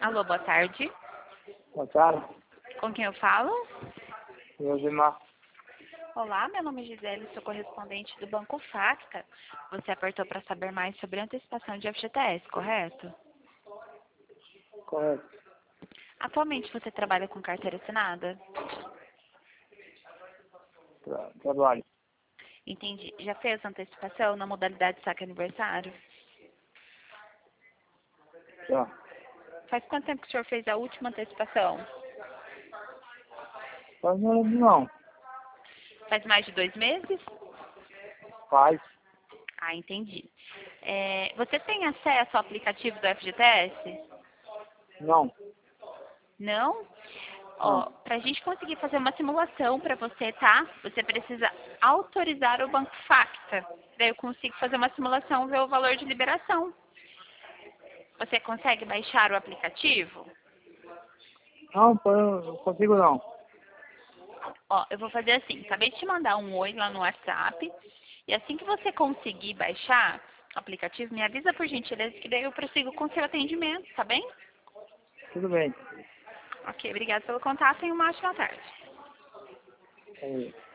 Alô, boa tarde. Boa tarde, Com quem eu falo? Josimar. Olá, meu nome é Gisele, sou correspondente do Banco Facta. Você apertou para saber mais sobre a antecipação de FGTS, correto? Correto. Atualmente você trabalha com carteira assinada? Trabalho. Entendi. Já fez antecipação na modalidade saque aniversário? Já. Faz quanto tempo que o senhor fez a última antecipação? Faz não. Faz mais de 2 meses? Faz. Ah, entendi. Você tem acesso ao aplicativo do FGTS? Não. Não? Ó, Não. para a gente conseguir fazer uma simulação para você, tá? Você precisa autorizar o Banco Facta. Daí eu consigo fazer uma simulação e ver o valor de liberação. Você consegue baixar o aplicativo? Não, pô, eu não consigo não. Ó, eu vou fazer assim, acabei de te mandar um oi lá no WhatsApp. E assim que você conseguir baixar o aplicativo, me avisa por gentileza que daí eu prossigo com o seu atendimento, tá bem? Tudo bem. Ok, obrigada pelo contato e uma ótima tarde. É.